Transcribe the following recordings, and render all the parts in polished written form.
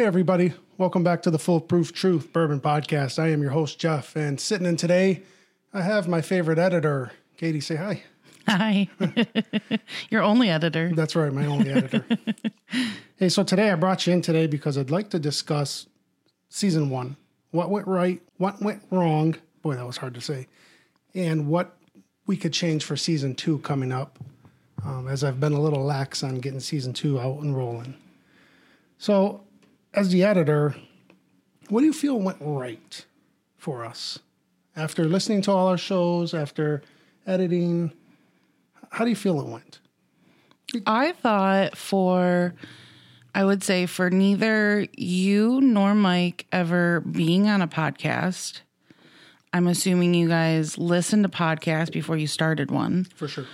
Hey, everybody. Welcome back to the Foolproof Truth Bourbon Podcast. I am your host, Jeff, and sitting in today, I have my favorite editor. Katie, say hi. Hi. Your only editor. That's right, my only editor. Hey, so today I brought you in today because I'd like to discuss Season 1. What went right, what went wrong, boy, that was hard to say, and what we could change for Season 2 coming up, as I've been a little lax on getting Season 2 out and rolling. So, as the editor, what do you feel went right for us? After listening to all our shows, after editing, how do you feel it went? I thought I would say for neither you nor Mike ever being on a podcast, I'm assuming you guys listened to podcasts before you started one. For sure.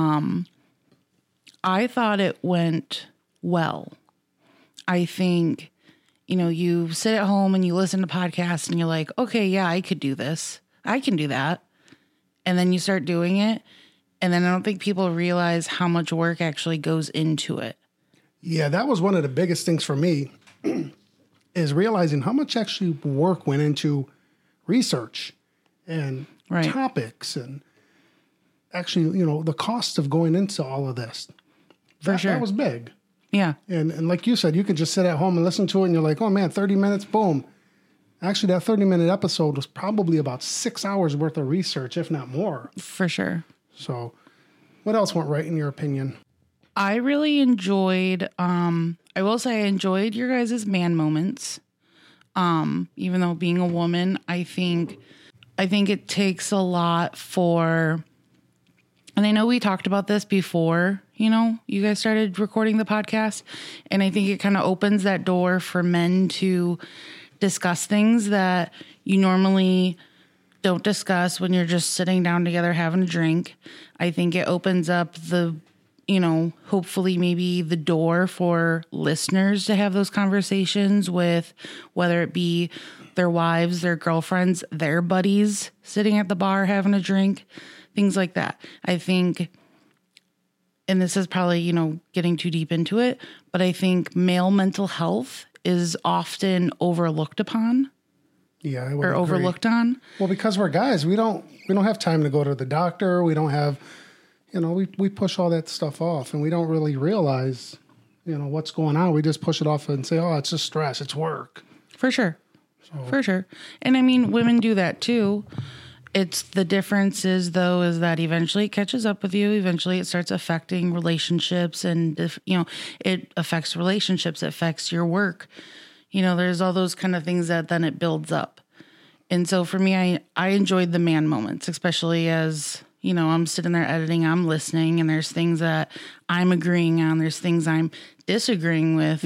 I thought it went well. I think, you sit at home and you listen to podcasts and you're like, okay, yeah, I could do this. I can do that. And then you start doing it. And then I don't think people realize how much work actually goes into it. Yeah, that was one of the biggest things for me is realizing how much actually work went into research and topics and actually, the cost of going into all of this. For sure. That was big. Yeah. And like you said, you could just sit at home and listen to it and you're like, oh man, 30 minutes, boom. Actually, that 30-minute episode was probably about 6 hours worth of research, if not more. For sure. So what else went right in your opinion? I really enjoyed, I will say I enjoyed your guys' man moments. Even though being a woman, I think it takes a lot and I know we talked about this before, you guys started recording the podcast, and I think it kind of opens that door for men to discuss things that you normally don't discuss when you're just sitting down together having a drink. I think it opens up hopefully maybe the door for listeners to have those conversations with, whether it be their wives, their girlfriends, their buddies sitting at the bar having a drink, things like that. I think, and this is probably, getting too deep into it, but I think male mental health is often overlooked upon. Yeah, I would or agree. Overlooked on. Well, because we're guys, we don't have time to go to the doctor. We don't have, we push all that stuff off, and we don't really realize, what's going on. We just push it off and say, oh, it's just stress, it's work. For sure. For sure. And I mean, women do that too. It's the difference is that eventually it catches up with you. Eventually it starts affecting relationships, and it affects relationships. It affects your work. There's all those kind of things that then it builds up. And so for me, I enjoyed the man moments, especially as, I'm sitting there editing, I'm listening, and there's things that I'm agreeing on. There's things I'm disagreeing with,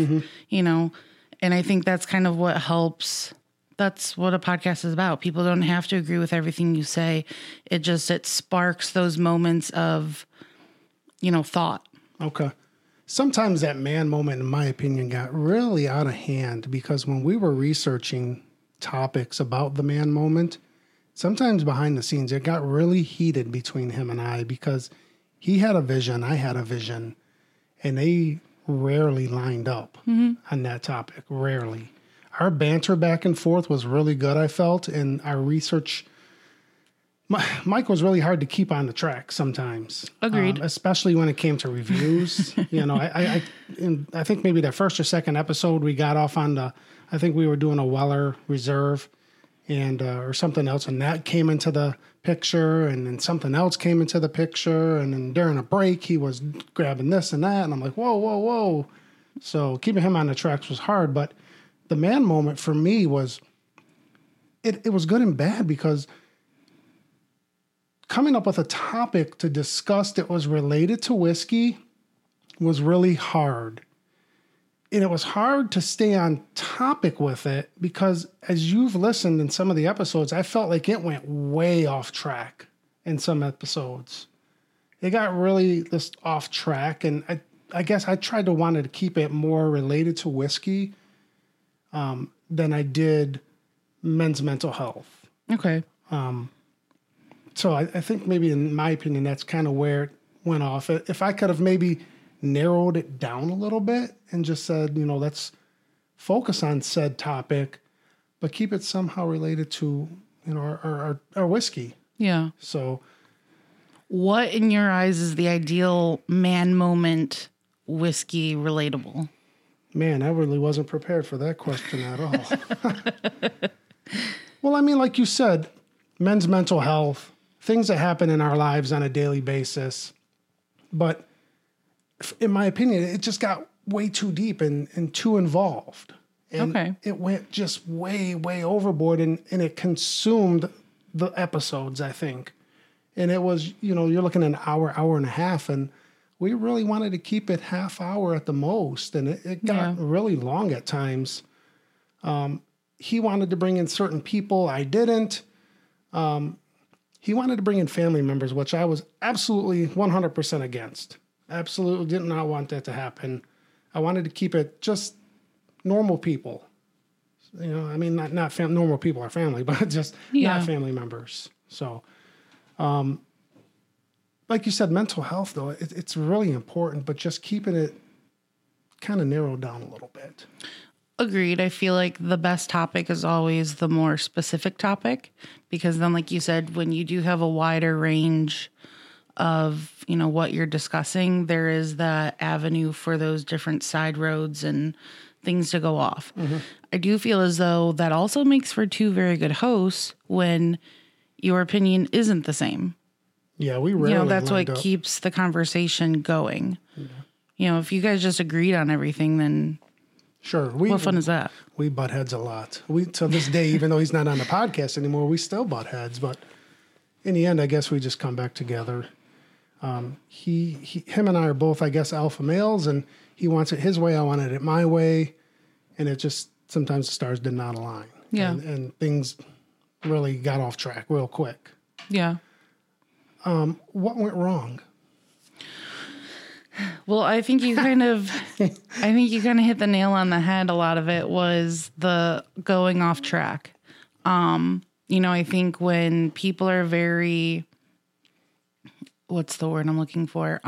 and I think that's kind of what helps. That's what a podcast is about. People don't have to agree with everything you say. It sparks those moments of, thought. Okay. Sometimes that man moment, in my opinion, got really out of hand because when we were researching topics about the man moment, sometimes behind the scenes, it got really heated between him and I because he had a vision, I had a vision, and they rarely lined up on that topic. Rarely. Our banter back and forth was really good, I felt, and our research. Mike was really hard to keep on the track sometimes. Agreed. Especially when it came to reviews. I think maybe the first or second episode we got off on I think we were doing a Weller Reserve and or something else, and that came into the picture, and then something else came into the picture, and then during a break he was grabbing this and that, and I'm like, whoa. So keeping him on the tracks was hard, but the man moment for me was, it was good and bad because coming up with a topic to discuss that was related to whiskey was really hard. And it was hard to stay on topic with it because as you've listened in some of the episodes, I felt like it went way off track in some episodes. It got really just off track. And I guess I wanted to keep it more related to whiskey than I did men's mental health. Okay. So I think maybe in my opinion, that's kind of where it went off. If I could have maybe narrowed it down a little bit and just said, let's focus on said topic, but keep it somehow related to, our whiskey. Yeah. So what in your eyes is the ideal man moment whiskey relatable? Man, I really wasn't prepared for that question at all. Well, I mean, like you said, men's mental health, things that happen in our lives on a daily basis. But in my opinion, it just got way too deep and too involved. And it went just way, way overboard, and it consumed the episodes, I think. And it was, you're looking at an hour, hour and a half, and we really wanted to keep it half hour at the most. And it got really long at times. He wanted to bring in certain people. I didn't. He wanted to bring in family members, which I was absolutely 100% against. Absolutely did not want that to happen. I wanted to keep it just normal people. I mean, not normal people are family, but just not family members. So, like you said, mental health, though, it's really important, but just keeping it kind of narrowed down a little bit. Agreed. I feel like the best topic is always the more specific topic, because then, like you said, when you do have a wider range of, what you're discussing, there is that avenue for those different side roads and things to go off. Mm-hmm. I do feel as though that also makes for two very good hosts when your opinion isn't the same. Yeah, we rarely that's what keeps the conversation going. Yeah. If you guys just agreed on everything, then sure. What fun is that? We butt heads a lot. We, to this day, even though he's not on the podcast anymore, we still butt heads. But in the end, I guess we just come back together. Him and I are both, I guess, alpha males, and he wants it his way. I wanted it my way. And it just, sometimes the stars did not align. Yeah. And things really got off track real quick. Yeah. What went wrong? Well, I think you kind of hit the nail on the head. A lot of it was the going off track. I think when people are very, what's the word I'm looking for?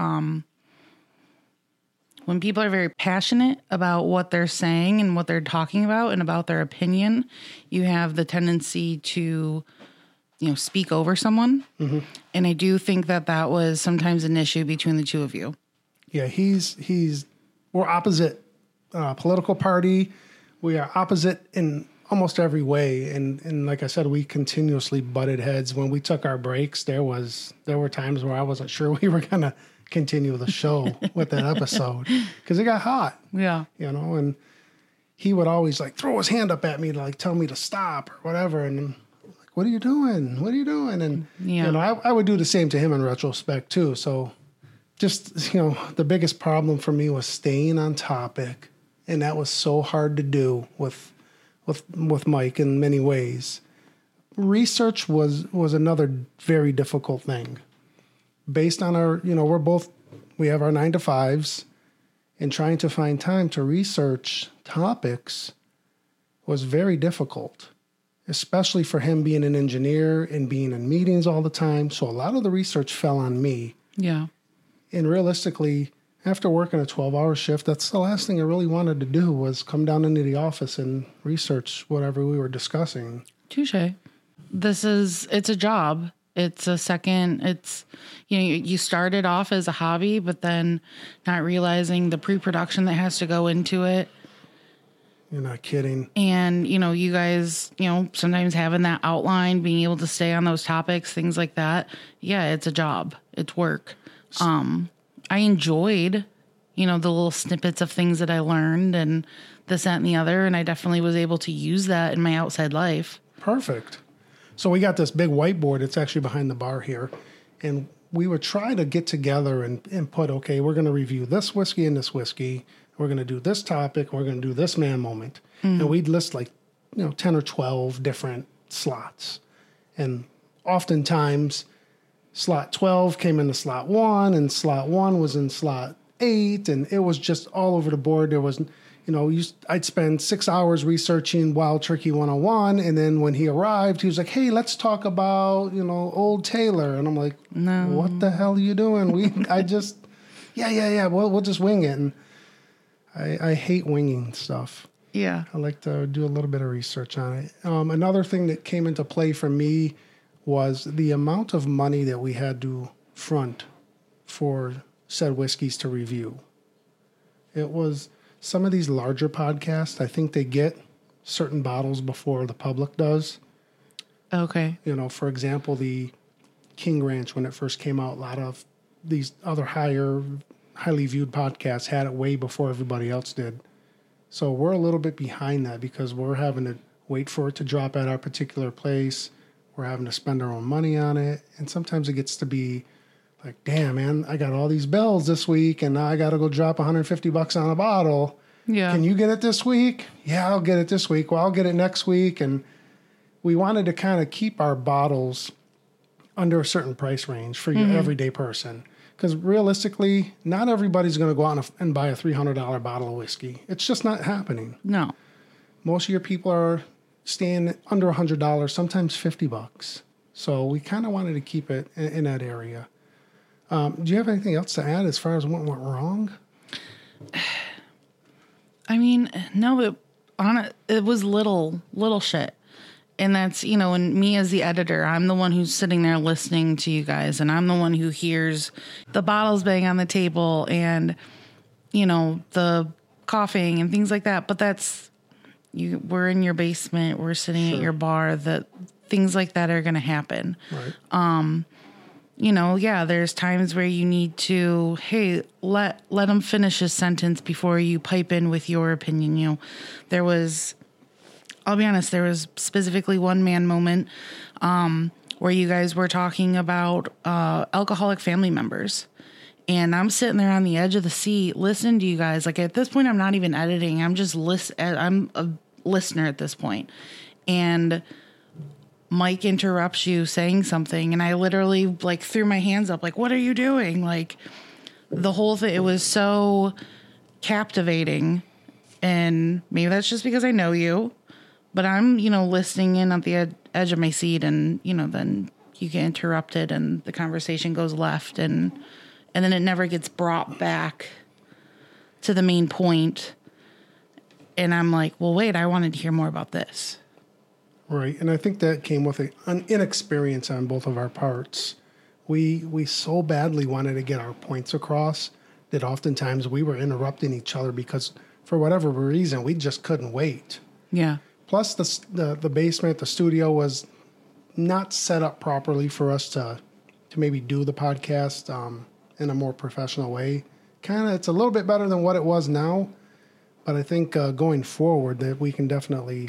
When people are very passionate about what they're saying and what they're talking about and about their opinion, you have the tendency to, speak over someone. Mm-hmm. And I do think that was sometimes an issue between the two of you. Yeah, we're opposite political party. We are opposite in almost every way. And like I said, we continuously butted heads. When we took our breaks, there were times where I wasn't sure we were going to continue the show with that episode because it got hot. Yeah. And he would always throw his hand up at me to tell me to stop or whatever. And I'm like, what are you doing? What are you doing? And, I would do the same to him in retrospect too. So just, the biggest problem for me was staying on topic. And that was so hard to do with Mike in many ways. Research was another very difficult thing. Based on our, we have our 9 to 5s, and trying to find time to research topics was very difficult, especially for him being an engineer and being in meetings all the time. So a lot of the research fell on me. Yeah. And realistically, after working a 12-hour shift, that's the last thing I really wanted to do was come down into the office and research whatever we were discussing. Touché. It's a job. It's a second, you started off as a hobby, but then not realizing the pre-production that has to go into it. You're not kidding. And, you guys, sometimes having that outline, being able to stay on those topics, things like that. Yeah, it's a job. It's work. I enjoyed, the little snippets of things that I learned and this, that, and the other. And I definitely was able to use that in my outside life. Perfect. So we got this big whiteboard. It's actually behind the bar here. And we would try to get together and put, okay, we're going to review this whiskey and this whiskey. We're going to do this topic. We're going to do this man moment. Mm-hmm. And we'd list 10 or 12 different slots. And oftentimes slot 12 came into slot 1 and slot 1 was in slot 8. And it was just all over the board. There was, I'd spend 6 hours researching Wild Turkey 101. And then when he arrived, he was like, hey, let's talk about, Old Taylor. And I'm like, no, what the hell are you doing? We'll just wing it. And I hate winging stuff. Yeah. I like to do a little bit of research on it. Another thing that came into play for me was the amount of money that we had to front for said whiskeys to review. It was some of these larger podcasts, I think they get certain bottles before the public does. Okay. You know, for example, the King Ranch, when it first came out, a lot of these other highly viewed podcasts had it way before everybody else did. So we're a little bit behind that because we're having to wait for it to drop at our particular place. We're having to spend our own money on it. And sometimes it gets to be like, damn, man, I got all these bills this week and now I got to go drop $150 on a bottle. Yeah. Can you get it this week? Yeah, I'll get it this week. Well, I'll get it next week. And we wanted to kind of keep our bottles under a certain price range for your everyday person. Because realistically, not everybody's going to go out and buy a $300 bottle of whiskey. It's just not happening. No. Most of your people are staying under $100, sometimes $50. So we kind of wanted to keep it in that area. Do you have anything else to add as far as what went wrong? I mean, no, it was little shit. And that's, you know, and me as the editor, I'm the one who's sitting there listening to you guys, and I'm the one who hears the bottles bang on the table and, you know, the coughing and things like that. But that's, we're in your basement, we're sitting at your bar, that things like that are going to happen. Right. You know, yeah, there's times where you need to, hey, let him finish his sentence before you pipe in with your opinion. You know, I'll be honest, there was specifically one man moment where you guys were talking about alcoholic family members. And I'm sitting there on the edge of the seat listening to you guys. Like, at this point, I'm not even editing. I'm just I'm a listener at this point. And Mike interrupts you saying something, and I literally, like, threw my hands up, like, what are you doing? Like, the whole thing, it was so captivating. And maybe that's just because I know you. But I'm, you know, listening in at the edge of my seat, and, you know, then you get interrupted and the conversation goes left, and then it never gets brought back to the main point. And I'm like, well, wait, I wanted to hear more about this. Right. And I think that came with an inexperience on both of our parts. We so badly wanted to get our points across that oftentimes we were interrupting each other because for whatever reason, we just couldn't wait. Yeah. Plus, the basement, the studio was not set up properly for us to maybe do the podcast in a more professional way. It's a little bit better than what it was now, but I think going forward that we can definitely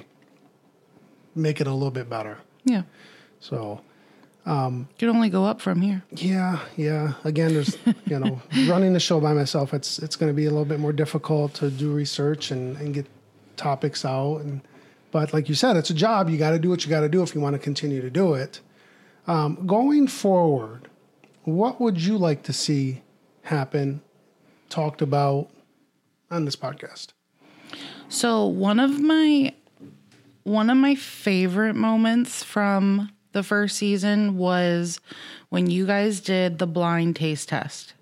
make it a little bit better. Yeah. So, can only go up from here. Yeah. Again, there's running the show by myself. It's going to be a little bit more difficult to do research and get topics out. But like you said, it's a job. You got to do what you got to do if you want to continue to do it. Going forward, what would you like to see happen, talked about on this podcast? So one of my favorite moments from the first season was when you guys did the blind taste test.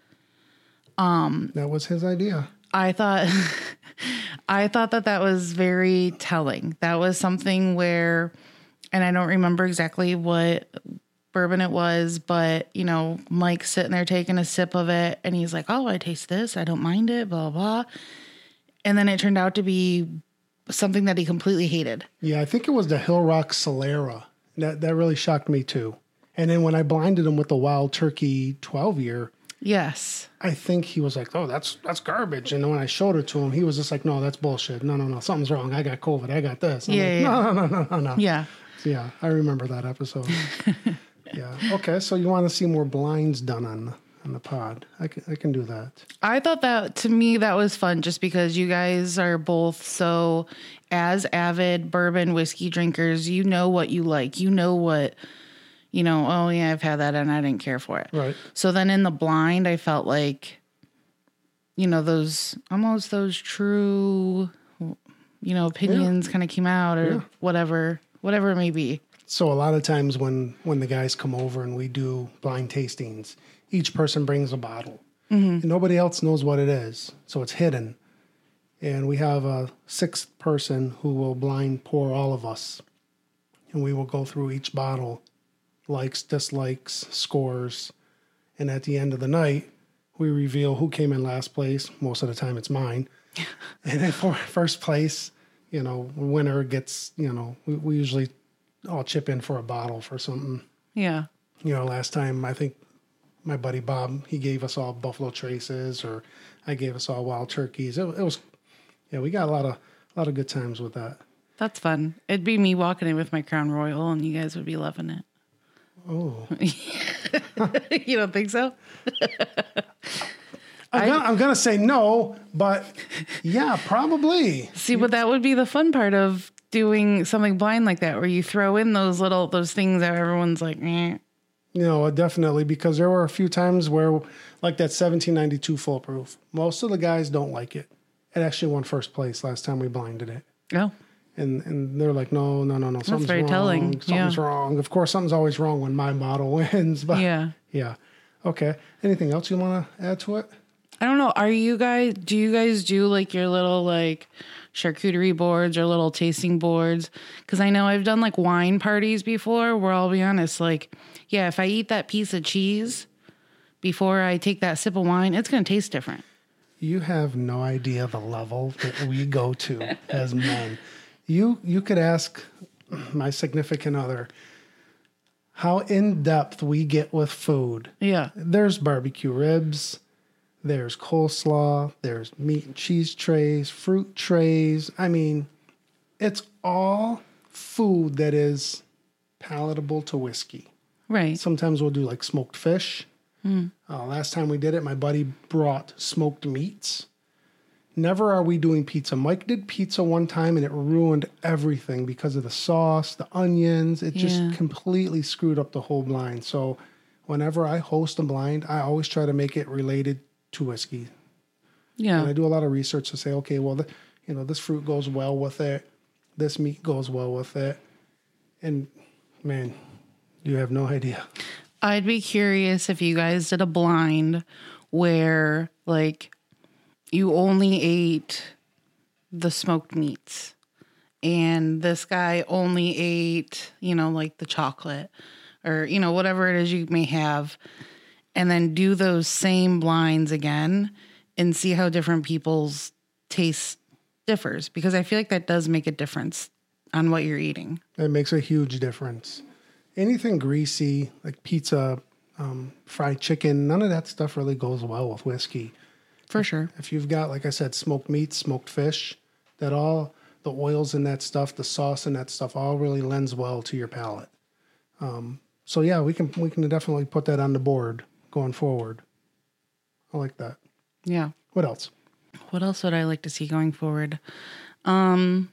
That was his idea. I thought that was very telling. That was something where, and I don't remember exactly what bourbon it was, but, you know, Mike's sitting there taking a sip of it, and he's like, oh, I taste this. I don't mind it, blah, blah. And then it turned out to be something that he completely hated. Yeah, I think it was the Hill Rock Solera. That really shocked me, too. And then when I blinded him with the Wild Turkey 12-year, yes, I think he was like, oh, that's garbage. And then when I showed it to him, he was just like, no, that's bullshit. No, something's wrong. I got COVID. I got this. I'm like, No. Yeah. So, yeah, I remember that episode. Yeah. Okay, so you want to see more blinds done on the pod. I can do that. I thought that, to me, that was fun just because you guys are both so, as avid bourbon whiskey drinkers, you know what you like. You know what, oh yeah, I've had that and I didn't care for it. Right. So then in the blind, I felt like, those true, opinions kind of came out or whatever it may be. So a lot of times when the guys come over and we do blind tastings, each person brings a bottle. Mm-hmm. And nobody else knows what it is. So it's hidden. And we have a sixth person who will blind pour all of us. And we will go through each bottle, likes, dislikes, scores. And at the end of the night, we reveal who came in last place. Most of the time it's mine. And then for first place, winner gets, we usually all chip in for a bottle for something. Yeah. Last time, I think my buddy Bob, he gave us all Buffalo Traces, or I gave us all Wild Turkeys. It was, we got a lot of good times with that. That's fun. It'd be me walking in with my Crown Royal, and you guys would be loving it. Oh. You don't think so? I'm gonna say no, but yeah, probably. See, but that would be the fun part of doing something blind like that, where you throw in those things that everyone's like, eh. Definitely, because there were a few times where, like that 1792 Foolproof, most of the guys don't like it. It actually won first place last time we blinded it. Oh. And they're like, no, something's very wrong. telling. Something's wrong. Of course, something's always wrong when my model wins. But yeah. Okay. Anything else you want to add to it? I don't know. Do you guys do like your little like charcuterie boards or little tasting boards? Because I know I've done like wine parties before where I'll be honest, like, yeah, if I eat that piece of cheese before I take that sip of wine, it's going to taste different. You have no idea the level that we go to as men. You could ask my significant other how in depth we get with food. Yeah. There's barbecue ribs. There's coleslaw, there's meat and cheese trays, fruit trays. I mean, it's all food that is palatable to whiskey. Right. Sometimes we'll do like smoked fish. Last time we did it, my buddy brought smoked meats. Never are we doing pizza. Mike did pizza one time and it ruined everything because of the sauce, the onions. It just completely screwed up the whole blind. So whenever I host a blind, I always try to make it related to whiskey. Yeah. And I do a lot of research to say, okay, well, this fruit goes well with it. This meat goes well with it. And man, you have no idea. I'd be curious if you guys did a blind where like you only ate the smoked meats and this guy only ate, like the chocolate or, whatever it is you may have. And then do those same blinds again and see how different people's taste differs. Because I feel like that does make a difference on what you're eating. It makes a huge difference. Anything greasy, like pizza, fried chicken, none of that stuff really goes well with whiskey. For sure. If you've got, like I said, smoked meat, smoked fish, that all the oils in that stuff, the sauce in that stuff, all really lends well to your palate. So yeah, we can definitely put that on the board going forward. I like that. Yeah. What else? What else would I like to see going forward? Now,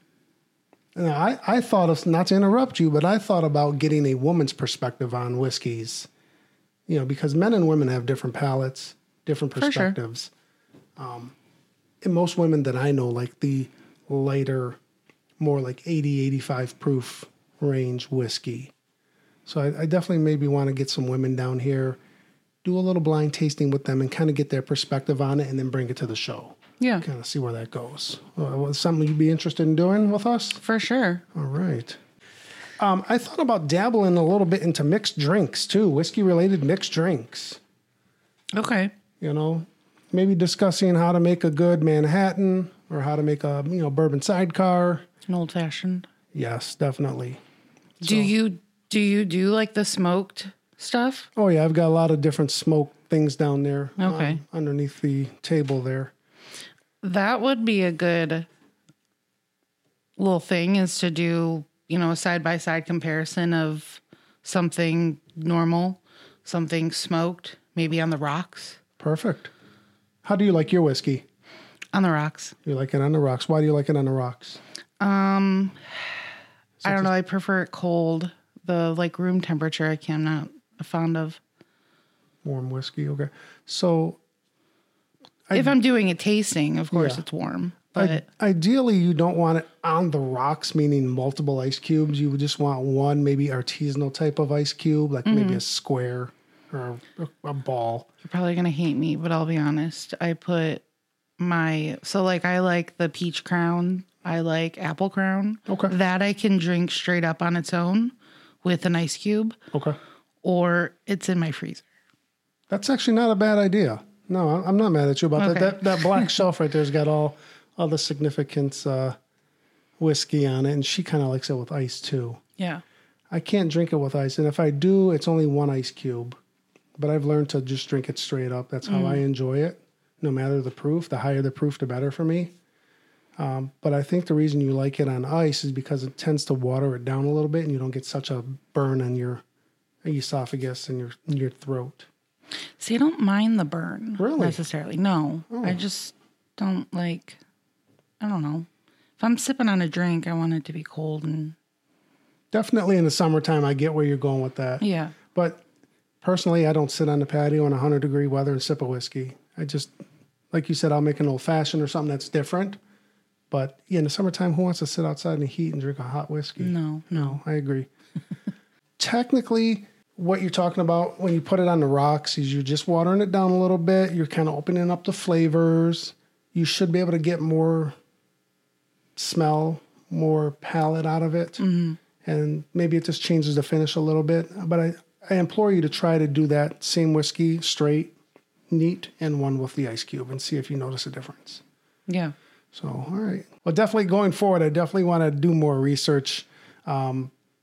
I thought of, not to interrupt you, but I thought about getting a woman's perspective on whiskeys. Because men and women have different palates, different perspectives. For sure. And most women that I know like the lighter, more like 80, 85 proof range whiskey. So I definitely maybe want to get some women down here, do a little blind tasting with them and kind of get their perspective on it and then bring it to the show. Yeah. Kind of see where that goes. Something you'd be interested in doing with us? For sure. All right. I thought about dabbling a little bit into mixed drinks too, whiskey-related mixed drinks. Okay. Maybe discussing how to make a good Manhattan or how to make a, bourbon sidecar. An old-fashioned. Yes, definitely. Do you do like the smoked stuff? Oh, yeah. I've got a lot of different smoke things down there. Okay. Underneath the table there. That would be a good little thing is to do, a side-by-side comparison of something normal, something smoked, maybe on the rocks. Perfect. How do you like your whiskey? On the rocks. You like it on the rocks. Why do you like it on the rocks? I don't know. I prefer it cold. The room temperature, I'm not fond of. Warm whiskey. Okay. So if I'm doing a tasting, of course it's warm. But ideally, you don't want it on the rocks, meaning multiple ice cubes. You would just want one, maybe artisanal type of ice cube, like maybe a square or a ball. You're probably going to hate me, but I'll be honest. I put I like the peach crown. I like apple crown. Okay. That I can drink straight up on its own with an ice cube. Okay. Or it's in my freezer. That's actually not a bad idea. No, I'm not mad at you about that. That black shelf right there's got all the significance whiskey on it, and she kind of likes it with ice too. Yeah. I can't drink it with ice, and if I do, it's only one ice cube. But I've learned to just drink it straight up. That's how I enjoy it, no matter the proof. The higher the proof, the better for me. But I think the reason you like it on ice is because it tends to water it down a little bit, and you don't get such a burn on your esophagus and your throat. See, I don't mind the burn necessarily. No, I just don't like. I don't know. If I'm sipping on a drink, I want it to be cold and. Definitely in the summertime, I get where you're going with that. Yeah. But personally, I don't sit on the patio in 100-degree weather and sip a whiskey. I just, like you said, I'll make an old fashioned or something that's different. But yeah, in the summertime, who wants to sit outside in the heat and drink a hot whiskey? No, I agree. Technically, what you're talking about when you put it on the rocks is you're just watering it down a little bit. You're kind of opening up the flavors. You should be able to get more smell, more palate out of it. Mm-hmm. And maybe it just changes the finish a little bit. But I implore you to try to do that same whiskey straight, neat, and one with the ice cube and see if you notice a difference. Yeah. So, all right. Well, definitely going forward, I definitely want to do more research. A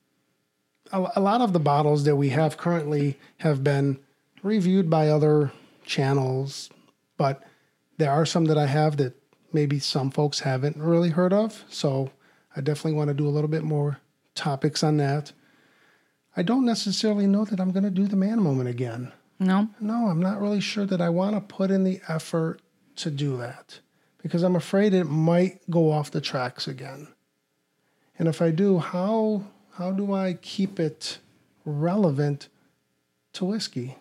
lot of the bottles that we have currently have been reviewed by other channels, but there are some that I have that maybe some folks haven't really heard of. So I definitely want to do a little bit more topics on that. I don't necessarily know that I'm going to do the man moment again. No, I'm not really sure that I want to put in the effort to do that because I'm afraid it might go off the tracks again. And if I do, how do I keep it relevant to whiskey?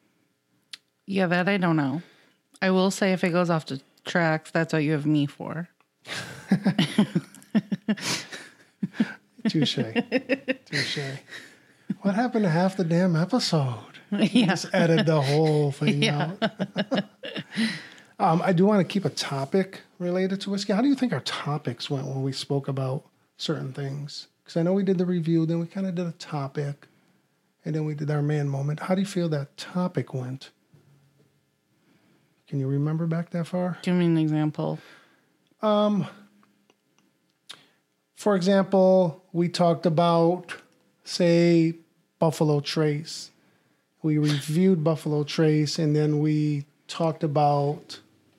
Yeah, that I don't know. I will say if it goes off the tracks, that's what you have me for. Touche. What happened to half the damn episode? Yeah. Just edit the whole thing out. I do want to keep a topic related to whiskey. How do you think our topics went when we spoke about certain things? Because I know we did the review, then we kind of did a topic, and then we did our man moment. How do you feel that topic went? Can you remember back that far? Give me an example. For example, we talked about, say, Buffalo Trace. We reviewed Buffalo Trace, and then we talked about,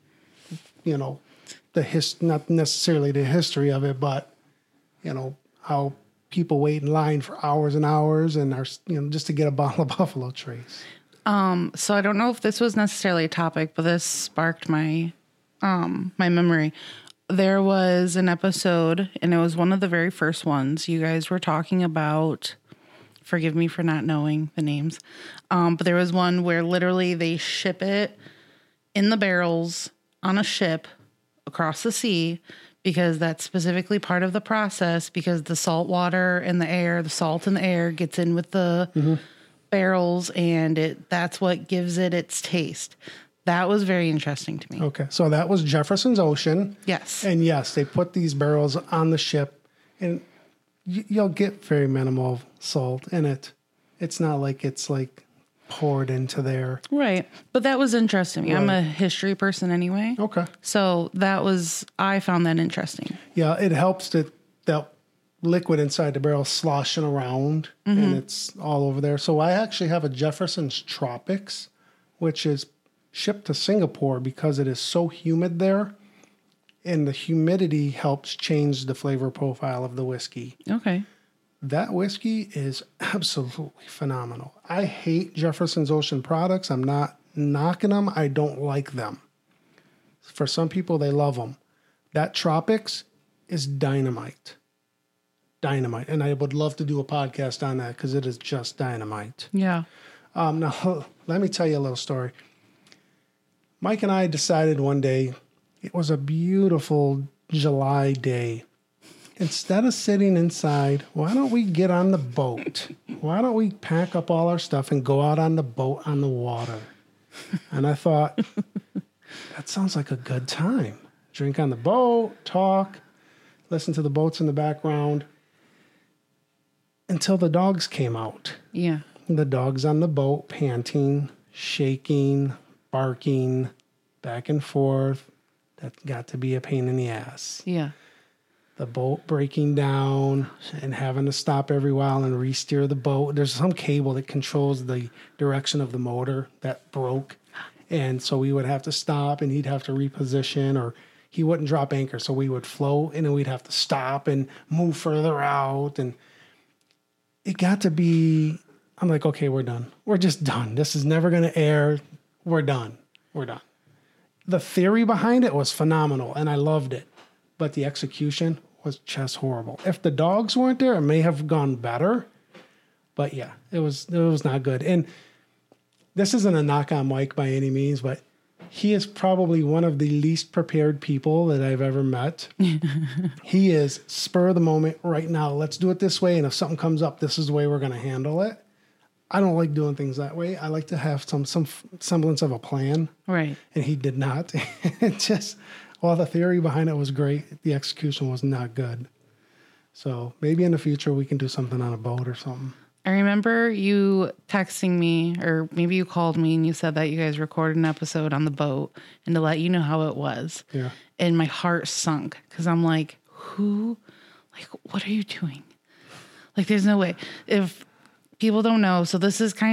not necessarily the history of it, but, how people wait in line for hours and hours and are, just to get a bottle of Buffalo Trace. So I don't know if this was necessarily a topic, but this sparked my memory. There was an episode, and it was one of the very first ones. You guys were talking about, forgive me for not knowing the names, but there was one where literally they ship it in the barrels on a ship across the sea because that's specifically part of the process because the salt water in the air, the salt in the air gets in with the barrels, and that's what gives it its taste. That was very interesting to me. Okay, so that was Jefferson's Ocean. Yes. And yes, they put these barrels on the ship, and you'll get very minimal salt in it. It's not like it's like poured into there. Right. But that was interesting. Right. I'm a history person anyway. Okay. So I found that interesting. Yeah, it helps that liquid inside the barrel sloshing around, and it's all over there. So I actually have a Jefferson's Tropics, which is shipped to Singapore because it is so humid there, and the humidity helps change the flavor profile of the whiskey. Okay. That whiskey is absolutely phenomenal. I hate Jefferson's Ocean products. I'm not knocking them. I don't like them. For some people, they love them. That Tropics is dynamite. Dynamite. And I would love to do a podcast on that because it is just dynamite. Yeah. Now, let me tell you a little story. Mike and I decided one day, it was a beautiful July day. Instead of sitting inside, why don't we get on the boat? Why don't we pack up all our stuff and go out on the boat on the water? And I thought, that sounds like a good time. Drink on the boat, talk, listen to the boats in the background until the dogs came out. Yeah. The dogs on the boat, panting, shaking, barking, back and forth. That got to be a pain in the ass. Yeah. The boat breaking down and having to stop every while and re-steer the boat. There's some cable that controls the direction of the motor that broke. And so we would have to stop and he'd have to reposition, or he wouldn't drop anchor. So we would float and then we'd have to stop and move further out. And it got to be, I'm like, okay, we're done. We're just done. This is never going to air. We're done. We're done. The theory behind it was phenomenal and I loved it, but the execution was just horrible. If the dogs weren't there, it may have gone better, but yeah, it was not good. And this isn't a knock on Mike by any means, but he is probably one of the least prepared people that I've ever met. He is spur of the moment right now. Let's do it this way. And if something comes up, this is the way we're going to handle it. I don't like doing things that way. I like to have some semblance of a plan. Right. And he did not. It just, while the theory behind it was great, the execution was not good. So maybe in the future we can do something on a boat or something. I remember you texting me, or maybe you called me and you said that you guys recorded an episode on the boat and to let you know how it was. Yeah. And my heart sunk because I'm like, what are you doing? Like, there's no way. If people don't know, so this is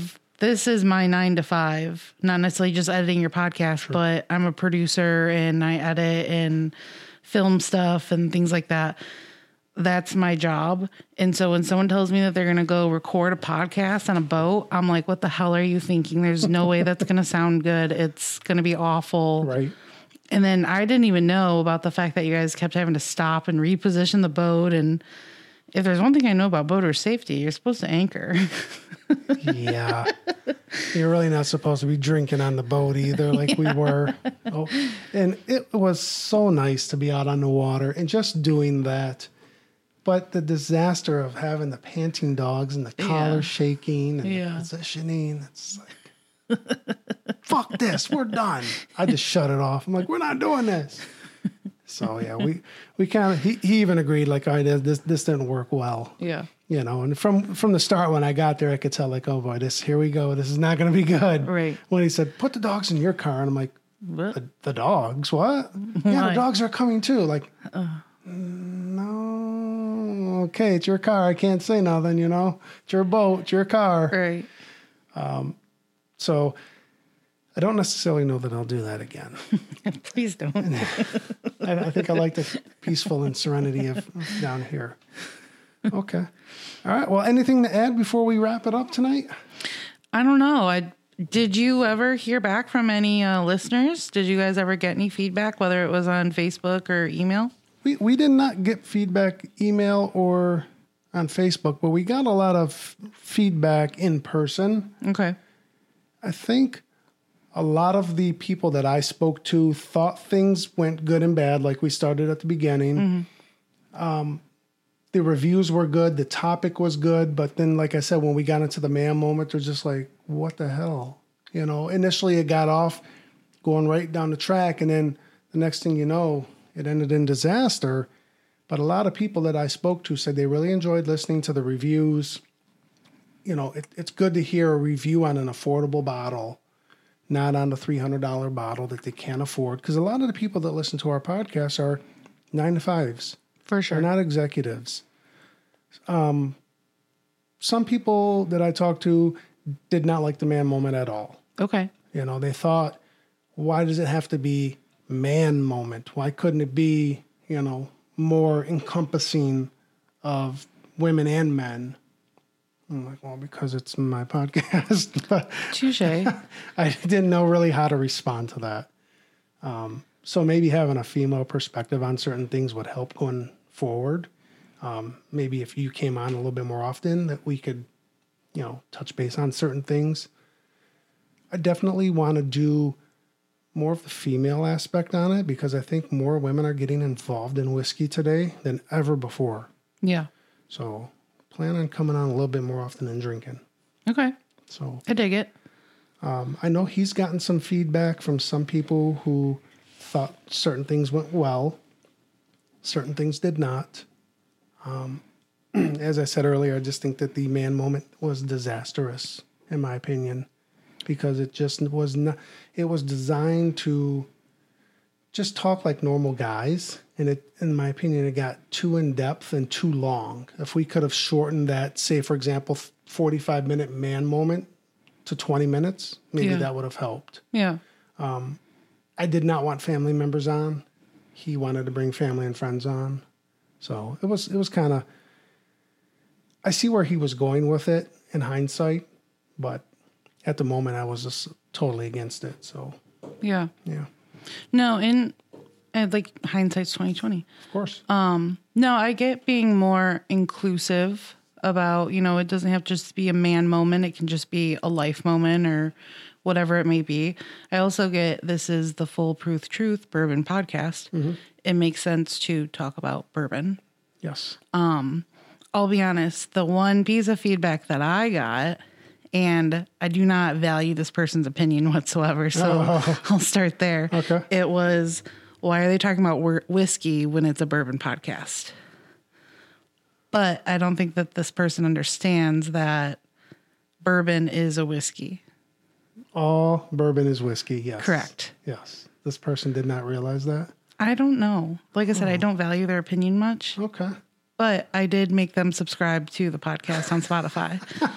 my 9 to 5, not necessarily just editing your podcast, sure, but I'm a producer and I edit and film stuff and things like that. That's my job. And so when someone tells me that they're going to go record a podcast on a boat, I'm like, what the hell are you thinking? There's no way that's going to sound good. It's going to be awful. Right. And then I didn't even know about the fact that you guys kept having to stop and reposition the boat. And if there's one thing I know about boater safety, you're supposed to anchor. Yeah. You're really not supposed to be drinking on the boat either, like we were. Oh, and it was so nice to be out on the water and just doing that. But the disaster of having the panting dogs and the collar shaking and the positioning, it's like, fuck this, we're done. I just shut it off. I'm like, we're not doing this. So yeah, we kind of, he even agreed, like, all right, this didn't work well. Yeah. You know, and from the start when I got there, I could tell, like, oh boy, here we go. This is not going to be good. Right. When he said, put the dogs in your car. And I'm like, the dogs? What? Yeah, the dogs are coming too. Like, no. Okay, it's your car. I can't say nothing, you know. It's your boat. It's your car. Right. So I don't necessarily know that I'll do that again. Please don't. I think I like the peaceful and serenity of down here. Okay. All right. Well, anything to add before we wrap it up tonight? I don't know. Did you ever hear back from any listeners? Did you guys ever get any feedback, whether it was on Facebook or email? We did not get feedback email or on Facebook, but we got a lot of feedback in person. Okay. I think a lot of the people that I spoke to thought things went good and bad, like we started at the beginning. Mm-hmm. The reviews were good. The topic was good. But then, like I said, when we got into the man moment, they're just like, what the hell? You know, initially it got off going right down the track. And then the next thing you know, it ended in disaster. But a lot of people that I spoke to said they really enjoyed listening to the reviews. You know, it's good to hear a review on an affordable bottle, not on the $300 bottle that they can't afford. Because a lot of the people that listen to our podcast are 9 to 5s. For sure. They're not executives. Some people that I talked to did not like the man moment at all. Okay. You know, they thought, why does it have to be man moment? Why couldn't it be, you know, more encompassing of women and men? I'm like, well, because it's my podcast. But touche. I didn't know really how to respond to that. So maybe having a female perspective on certain things would help going forward. Maybe if you came on a little bit more often, that we could, you know, touch base on certain things. I definitely want to do more of the female aspect on it because I think more women are getting involved in whiskey today than ever before. Yeah. So plan on coming on a little bit more often and drinking. Okay. So I dig it. I know he's gotten some feedback from some people who thought certain things went well, certain things did not. As I said earlier, I just think that the man moment was disastrous, in my opinion, because it just was not. It was designed to just talk like normal guys, and it, in my opinion, it got too in depth and too long. If we could have shortened that, say for example, 45-minute man moment to 20 minutes, maybe that would have helped. Yeah. I did not want family members on. He wanted to bring family and friends on. So it was kind of, I see where he was going with it in hindsight, but at the moment I was just totally against it. So yeah. No, and like hindsight's 20/20. Of course. No, I get being more inclusive about, it doesn't have to just be a man moment. It can just be a life moment or whatever it may be. I also get this is the Foolproof Truth Bourbon podcast. Mm-hmm. It makes sense to talk about bourbon. Yes. I'll be honest, the one piece of feedback that I got, and I do not value this person's opinion whatsoever, so I'll start there. Okay. It was, why are they talking about whiskey when it's a bourbon podcast? But I don't think that this person understands that bourbon is a whiskey. All bourbon is whiskey, yes. Correct. Yes. This person did not realize that? I don't know. Like I said, I don't value their opinion much. Okay. But I did make them subscribe to the podcast on Spotify.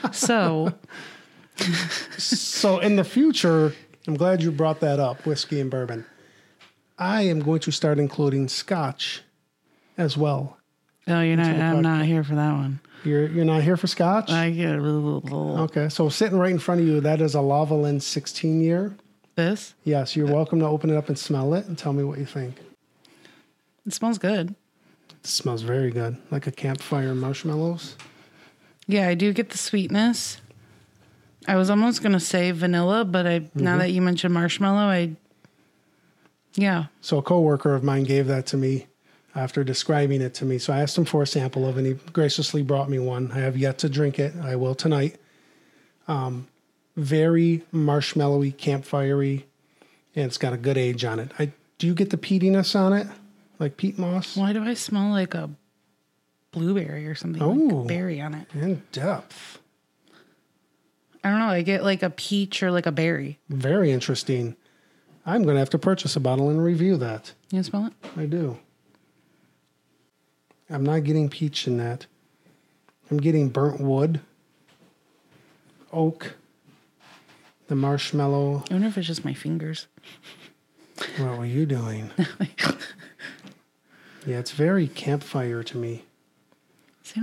So in the future, I'm glad you brought that up, whiskey and bourbon. I am going to start including scotch as well. No, you're not. I'm not here for that one. You're not here for scotch? I get a little. Okay, so sitting right in front of you, that is a Lagavulin 16 year. This? Yes, you're welcome to open it up and smell it and tell me what you think. It smells good. It smells very good, like a campfire marshmallows. Yeah, I do get the sweetness. I was almost going to say vanilla, but now that you mentioned marshmallow, yeah. So a coworker of mine gave that to me after describing it to me. So I asked him for a sample of it, and he graciously brought me one. I have yet to drink it. I will tonight. Very marshmallowy, campfirey, and it's got a good age on it. Do you get the peatiness on it? Like peat moss? Why do I smell like a blueberry or something? Like a berry on it. In depth. I don't know. I get like a peach or like a berry. Very interesting. I'm going to have to purchase a bottle and review that. You smell it? I do. I'm not getting peach in that. I'm getting burnt wood, oak, the marshmallow. I wonder if it's just my fingers. What were you doing? Yeah, it's very campfire to me. See,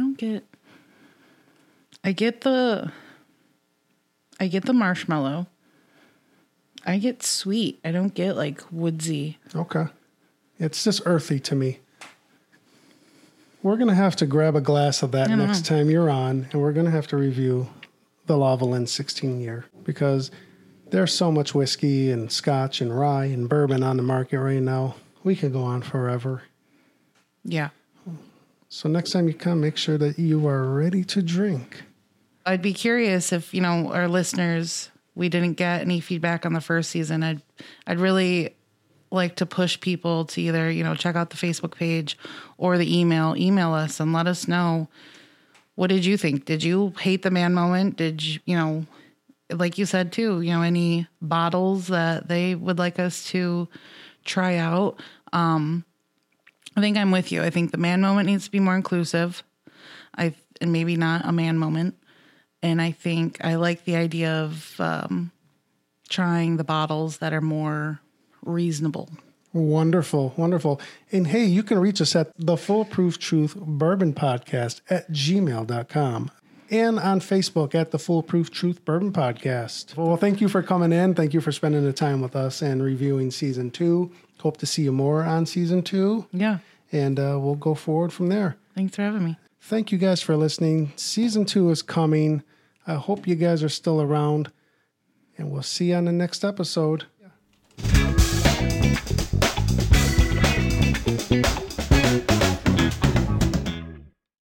I get the marshmallow. I get sweet. I don't get like woodsy. Okay. It's just earthy to me. We're going to have to grab a glass of that next time you're on, and we're going to have to review the Lagavulin 16 year because there's so much whiskey and scotch and rye and bourbon on the market right now. We could go on forever. Yeah. So next time you come, make sure that you are ready to drink. I'd be curious if, our listeners, we didn't get any feedback on the first season. I'd really like to push people to either, check out the Facebook page or the email us and let us know, what did you think? Did you hate the man moment? Did you, like you said too, any bottles that they would like us to try out? I think I'm with you. I think the man moment needs to be more inclusive. And maybe not a man moment. And I think I like the idea of trying the bottles that are more reasonable. Wonderful, wonderful. And hey, you can reach us at the Foolproof Truth Bourbon Podcast at gmail.com and on Facebook at the Foolproof Truth Bourbon Podcast. Well, thank you for coming in. Thank you for spending the time with us and reviewing season 2. Hope to see you more on season 2. Yeah. And we'll go forward from there. Thanks for having me. Thank you guys for listening. Season 2 is coming. I hope you guys are still around. And we'll see you on the next episode.